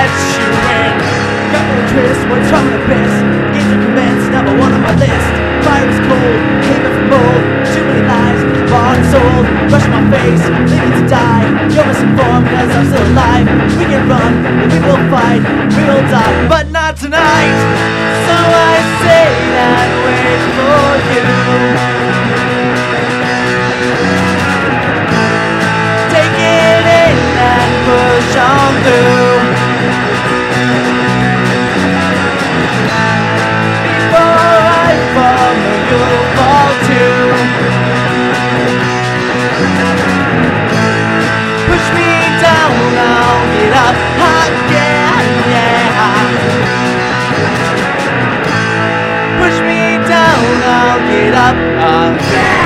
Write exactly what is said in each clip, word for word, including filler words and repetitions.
let you in. Got no twist, what's wrong with this? Games are commenced, number one on my list. Fire is cold, came in from mold. Too many lies, bought and sold. Brush my face, leaving to die. You're misinformed cause I'm still alive. We can run, and we will fight. We will die, but not tonight. So I say and wait for you. Take it in and push on through. Before I fall, you'll fall too. Push me down, I'll get up again, yeah. Push me down, I'll get up again.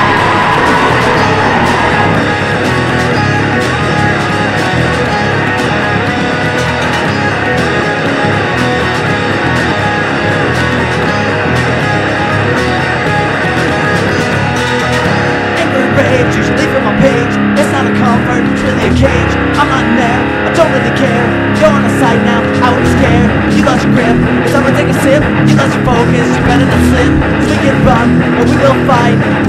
Usually from my page, it's not a comfort, it's really a cage. I'm not in there, I don't really care. You're on the side now, I would be scared. You lost your grip, it's time to take a sip. You lost your focus, you better not slip. Cause we can run, and we will fight.